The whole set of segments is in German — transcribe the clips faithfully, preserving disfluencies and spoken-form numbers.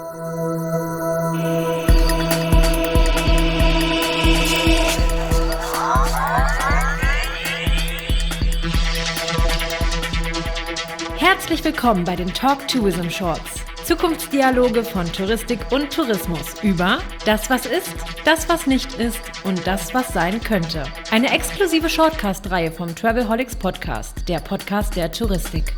Herzlich willkommen bei den Talk Tourism Shorts. Zukunftsdialoge von Touristik und Tourismus über das, was ist, das, was nicht ist und das, was sein könnte. Eine exklusive Shortcast-Reihe vom Travelholics Podcast, der Podcast der Touristik.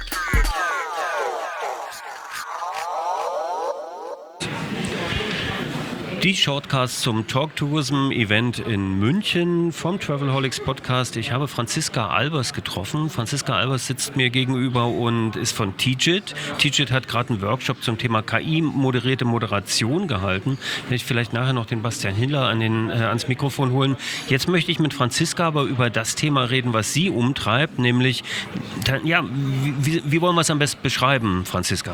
Die Shortcasts zum Talk Tourism Event in München vom Travelholics Podcast. Ich habe Franziska Albers getroffen. Franziska Albers sitzt mir gegenüber und ist von TGIT. TGIT hat gerade einen Workshop zum Thema K I-moderierte Moderation gehalten. Werde ich vielleicht nachher noch den Bastian Hindler an den, äh, ans Mikrofon holen. Jetzt möchte ich mit Franziska aber über das Thema reden, was sie umtreibt, nämlich, ja, wie, wie wollen wir es am besten beschreiben, Franziska?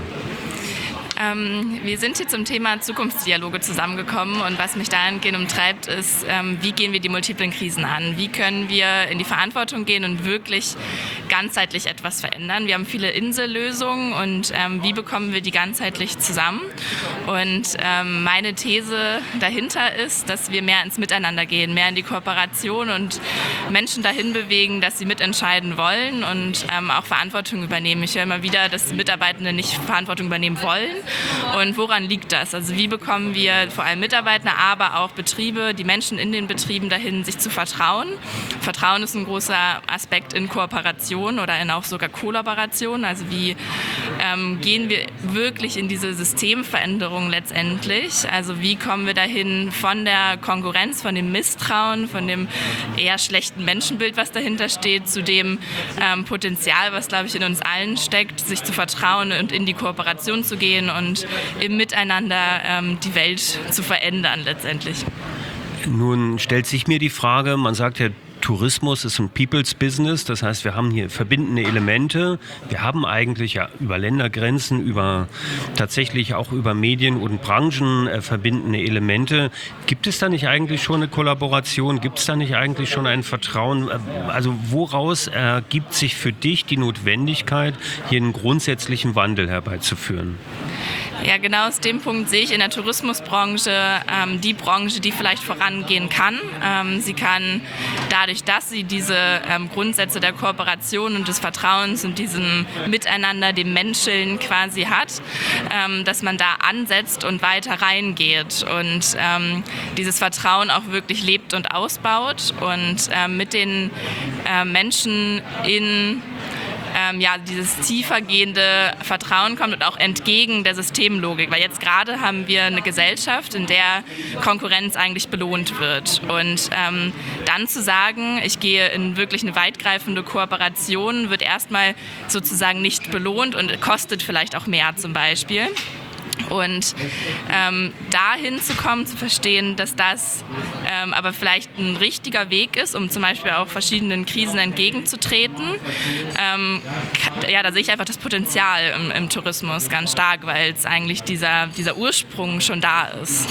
Ähm, wir sind hier zum Thema Zukunftsdialoge zusammengekommen und was mich dahingehend umtreibt, ist, ähm, wie gehen wir die multiplen Krisen an? Wie können wir in die Verantwortung gehen und wirklich ganzheitlich etwas verändern? Wir haben viele Insellösungen und ähm, wie bekommen wir die ganzheitlich zusammen? Und ähm, meine These dahinter ist, dass wir mehr ins Miteinander gehen, mehr in die Kooperation und Menschen dahin bewegen, dass sie mitentscheiden wollen und ähm, auch Verantwortung übernehmen. Ich höre immer wieder, dass Mitarbeitende nicht Verantwortung übernehmen wollen. Und woran liegt das? Also wie bekommen wir vor allem Mitarbeiter, aber auch Betriebe, die Menschen in den Betrieben dahin, sich zu vertrauen? Vertrauen ist ein großer Aspekt in Kooperation oder in auch sogar Kollaboration. Also wie ähm, gehen wir wirklich in diese Systemveränderung letztendlich? Also wie kommen wir dahin von der Konkurrenz, von dem Misstrauen, von dem eher schlechten Menschenbild, was dahinter steht, zu dem ähm, Potenzial, was, glaube ich, in uns allen steckt, sich zu vertrauen und in die Kooperation zu gehen und im Miteinander ähm, die Welt zu verändern letztendlich. Nun stellt sich mir die Frage, man sagt ja, Tourismus ist ein People's Business, das heißt, wir haben hier verbindende Elemente. Wir haben eigentlich ja über Ländergrenzen, über tatsächlich auch über Medien und Branchen äh, verbindende Elemente. Gibt es da nicht eigentlich schon eine Kollaboration? Gibt es da nicht eigentlich schon ein Vertrauen? Also woraus ergibt sich für dich die Notwendigkeit, hier einen grundsätzlichen Wandel herbeizuführen? Ja, genau aus dem Punkt sehe ich in der Tourismusbranche ähm, die Branche, die vielleicht vorangehen kann. Ähm, sie kann dadurch, dass sie diese ähm, Grundsätze der Kooperation und des Vertrauens und diesem Miteinander, dem Menscheln quasi hat, ähm, dass man da ansetzt und weiter reingeht und ähm, dieses Vertrauen auch wirklich lebt und ausbaut und ähm, mit den äh, Menschen in Ähm, ja, dieses tiefergehende Vertrauen kommt und auch entgegen der Systemlogik. Weil jetzt gerade haben wir eine Gesellschaft, in der Konkurrenz eigentlich belohnt wird. Und ähm, dann zu sagen, ich gehe in wirklich eine weitgreifende Kooperation, wird erstmal sozusagen nicht belohnt und kostet vielleicht auch mehr zum Beispiel. Und ähm, dahin zu kommen, zu verstehen, dass das ähm, aber vielleicht ein richtiger Weg ist, um zum Beispiel auch verschiedenen Krisen entgegenzutreten. Ähm, ja, da sehe ich einfach das Potenzial im, im Tourismus ganz stark, weil es eigentlich dieser, dieser Ursprung schon da ist.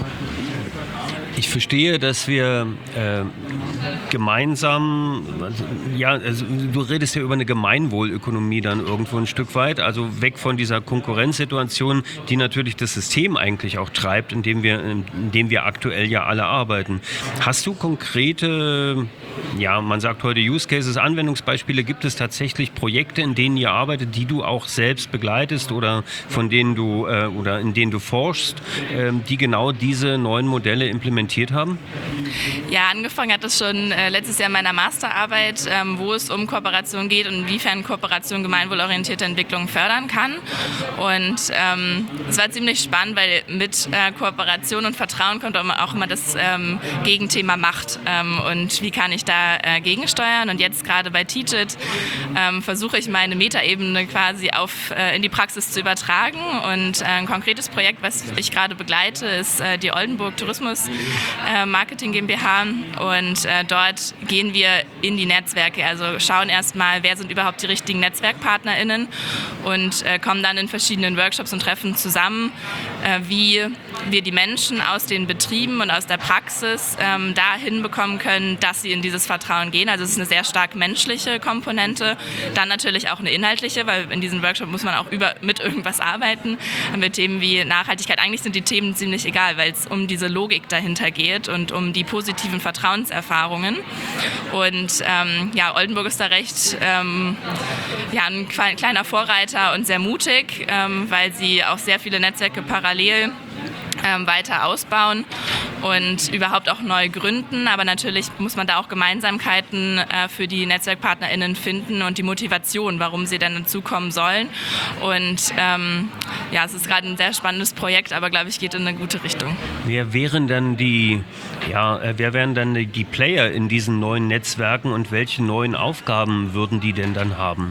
Ich verstehe, dass wir äh, gemeinsam, ja, also du redest ja über eine Gemeinwohlökonomie dann irgendwo ein Stück weit, also weg von dieser Konkurrenzsituation, die natürlich das System eigentlich auch treibt, in dem wir, in dem wir aktuell ja alle arbeiten. Hast du konkrete, ja, man sagt heute Use Cases, Anwendungsbeispiele, gibt es tatsächlich Projekte, in denen ihr arbeitet, die du auch selbst begleitest oder von denen du äh, oder in denen du forschst, äh, die genau diese neuen Modelle implementieren haben? Ja, angefangen hat es schon äh, letztes Jahr in meiner Masterarbeit, ähm, wo es um Kooperation geht und inwiefern Kooperation gemeinwohlorientierte Entwicklung fördern kann. Und ähm, es war ziemlich spannend, weil mit äh, Kooperation und Vertrauen kommt auch immer das ähm, Gegenthema Macht. Ähm, und wie kann ich da äh, gegensteuern? Und jetzt gerade bei TGIT ähm, versuche ich meine Metaebene quasi auf, äh, in die Praxis zu übertragen. Und äh, ein konkretes Projekt, was ich gerade begleite, ist äh, die Oldenburg Tourismus äh, Marketing GmbH und äh, dort gehen wir in die Netzwerke, also schauen erstmal, wer sind überhaupt die richtigen NetzwerkpartnerInnen und äh, kommen dann in verschiedenen Workshops und Treffen zusammen, äh, wie wir die Menschen aus den Betrieben und aus der Praxis ähm, dahin bekommen können, dass sie in dieses Vertrauen gehen. Also es ist eine sehr stark menschliche Komponente, dann natürlich auch eine inhaltliche, weil in diesem Workshop muss man auch über, mit irgendwas arbeiten, mit Themen wie Nachhaltigkeit. Eigentlich sind die Themen ziemlich egal, weil es um diese Logik dahinter geht und um die positiven Vertrauenserfahrungen. Und ähm, ja, Oldenburg ist da recht ähm, ja, ein kleiner Vorreiter und sehr mutig, ähm, weil sie auch sehr viele Netzwerke parallel ähm, weiter ausbauen und überhaupt auch neu gründen. Aber natürlich muss man da auch Gemeinsamkeiten äh, für die NetzwerkpartnerInnen finden und die Motivation, warum sie dann dazukommen sollen. Und ähm, ja, es ist gerade ein sehr spannendes Projekt, aber glaube ich, geht in eine gute Richtung. Wer wären dann die, ja, wer wären dann die Player in diesen neuen Netzwerken und welche neuen Aufgaben würden die denn dann haben?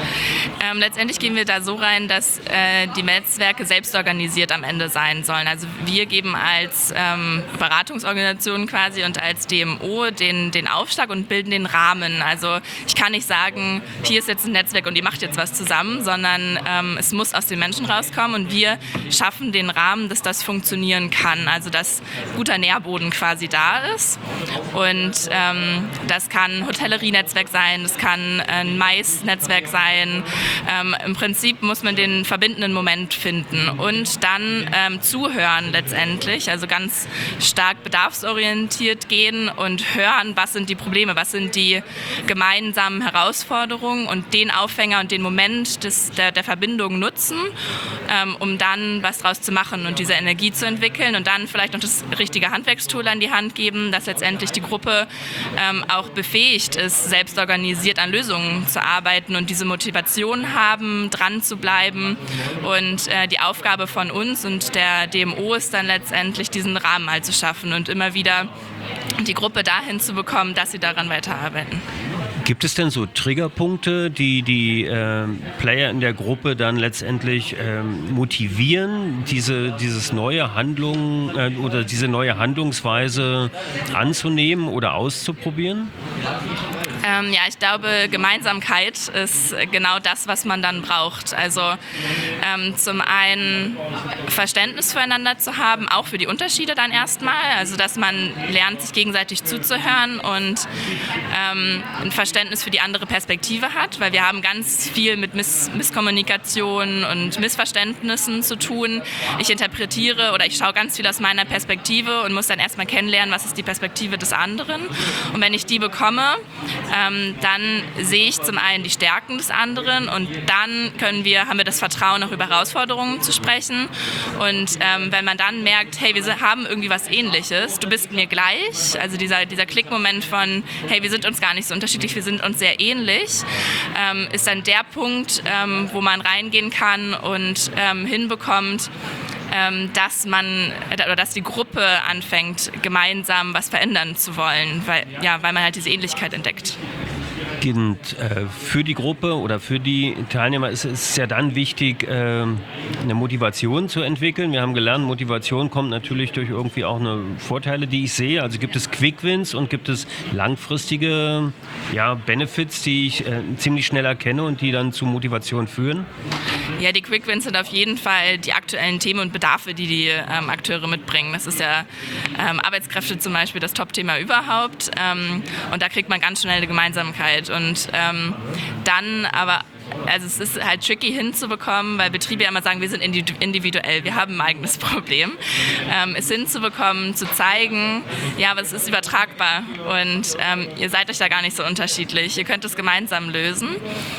Ähm, letztendlich gehen wir da so rein, dass äh, die Netzwerke selbst organisiert am Ende sein sollen. Also wir geben als ähm, Beratungsorganisation quasi und als D M O den, den Aufschlag und bilden den Rahmen. Also ich kann nicht sagen, hier ist jetzt ein Netzwerk und ihr macht jetzt was zusammen, sondern ähm, es muss aus den Menschen rauskommen und wir schaffen den Rahmen, dass das funktionieren kann. Also dass guter Nährboden quasi da ist. Und ähm, das kann Hotellerie-Netzwerk sein, das kann ein Mais-Netzwerk sein. Ähm, Im Prinzip muss man den verbindenden Moment finden und dann ähm, zuhören letztendlich, also ganz stark bedarfsorientiert gehen und hören, was sind die Probleme, was sind die gemeinsamen Herausforderungen und den Aufhänger und den Moment des, der, der Verbindung nutzen, ähm, um dann was draus zu machen und diese Energie zu entwickeln und dann vielleicht noch das richtige Handwerkstool an die Hand geben, dass letztendlich die Gruppe ähm, auch befähigt ist, selbst organisiert an Lösungen zu arbeiten und diese Motivation haben, dran zu bleiben. Und äh, die Aufgabe von uns und der D M O ist dann letztendlich, diesen Rahmen halt zu schaffen und immer wieder die Gruppe dahin zu bekommen, dass sie daran weiterarbeiten. Gibt es denn so Triggerpunkte, die die äh, Player in der Gruppe dann letztendlich äh, motivieren, diese dieses neue Handlung äh, oder diese neue Handlungsweise anzunehmen oder auszuprobieren? Ähm, ja, ich glaube, Gemeinsamkeit ist genau das, was man dann braucht. Also ähm, zum einen Verständnis füreinander zu haben, auch für die Unterschiede dann erstmal. Also dass man lernt, sich gegenseitig zuzuhören und ähm, ein Verständnis für die andere Perspektive hat, weil wir haben ganz viel mit Miss- Misskommunikation und Missverständnissen zu tun. Ich interpretiere oder ich schaue ganz viel aus meiner Perspektive und muss dann erstmal kennenlernen, was ist die Perspektive des anderen. Und wenn ich die bekomme, ähm, dann sehe ich zum einen die Stärken des anderen und dann können wir, haben wir das Vertrauen, auch über Herausforderungen zu sprechen. Und ähm, wenn man dann merkt, hey, wir haben irgendwie was Ähnliches, du bist mir gleich, also dieser, dieser Klickmoment von, hey, wir sind uns gar nicht so unterschiedlich, wir sind uns sehr ähnlich, ähm, ist dann der Punkt, ähm, wo man reingehen kann und ähm, hinbekommt, ähm, dass man oder dass die Gruppe anfängt, gemeinsam was verändern zu wollen, weil, ja, weil man halt diese Ähnlichkeit entdeckt. Und äh, für die Gruppe oder für die Teilnehmer ist es ja dann wichtig, äh, eine Motivation zu entwickeln. Wir haben gelernt, Motivation kommt natürlich durch irgendwie auch eine Vorteile, die ich sehe. Also gibt es Quick Wins und gibt es langfristige ja, Benefits, die ich äh, ziemlich schnell erkenne und die dann zu Motivation führen? Ja, die Quick Wins sind auf jeden Fall die aktuellen Themen und Bedarfe, die die ähm, Akteure mitbringen. Das ist ja ähm, Arbeitskräfte zum Beispiel das Top-Thema überhaupt. Ähm, und da kriegt man ganz schnell eine Gemeinsamkeit. Und ähm, dann aber, also es ist halt tricky hinzubekommen, weil Betriebe ja immer sagen, wir sind individuell, wir haben ein eigenes Problem. Ähm, es hinzubekommen, zu zeigen, ja, aber es ist übertragbar und ähm, ihr seid euch da gar nicht so unterschiedlich. Ihr könnt es gemeinsam lösen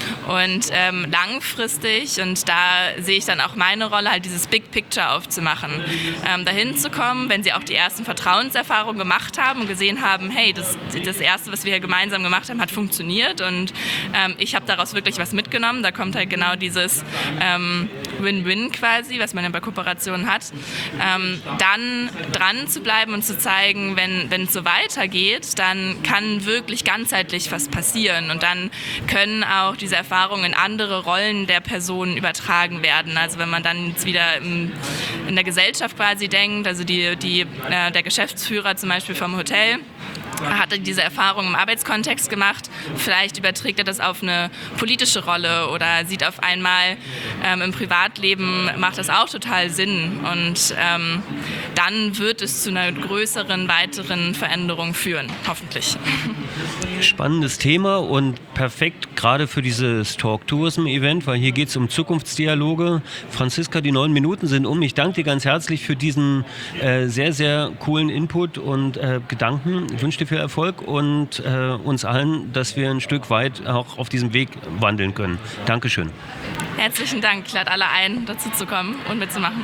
und ähm, langfristig, und da sehe ich dann auch meine Rolle, halt dieses Big Picture aufzumachen. Ähm, dahin zu kommen, wenn sie auch die ersten Vertrauenserfahrungen gemacht haben und gesehen haben, hey, das, das Erste, was wir hier gemeinsam gemacht haben, hat funktioniert und ähm, ich habe daraus wirklich was mitgenommen. Da kommt halt genau dieses ähm, Win-Win quasi, was man ja bei Kooperationen hat, ähm, dann dran zu bleiben und zu zeigen, wenn wenn es so weitergeht, dann kann wirklich ganzheitlich was passieren und dann können auch diese Erfahrungen in andere Rollen der Personen übertragen werden. Also wenn man dann jetzt wieder im, in der Gesellschaft quasi denkt, also die, die, äh, der Geschäftsführer zum Beispiel vom Hotel hatte diese Erfahrung im Arbeitskontext gemacht, vielleicht überträgt er das auf eine politische Rolle oder sieht auf einmal ähm, im Privatleben, macht das auch total Sinn und ähm, dann wird es zu einer größeren, weiteren Veränderung führen, hoffentlich. Spannendes Thema und perfekt gerade für dieses Talk Tourism Event, weil hier geht es um Zukunftsdialoge. Franziska, die neun Minuten sind um. Ich danke dir ganz herzlich für diesen äh, sehr, sehr coolen Input und äh, Gedanken. Ich wünsche dir viel Erfolg und äh, uns allen, dass wir ein Stück weit auch auf diesem Weg wandeln können. Dankeschön. Herzlichen Dank. Ich lade alle ein, dazu zu kommen und mitzumachen.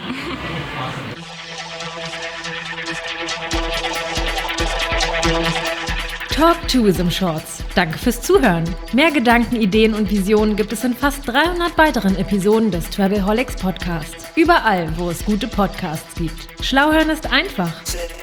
Talk Tourism Shorts. Danke fürs Zuhören. Mehr Gedanken, Ideen und Visionen gibt es in fast dreihundert weiteren Episoden des Travelholics Podcasts. Überall, wo es gute Podcasts gibt. Schlau hören ist einfach.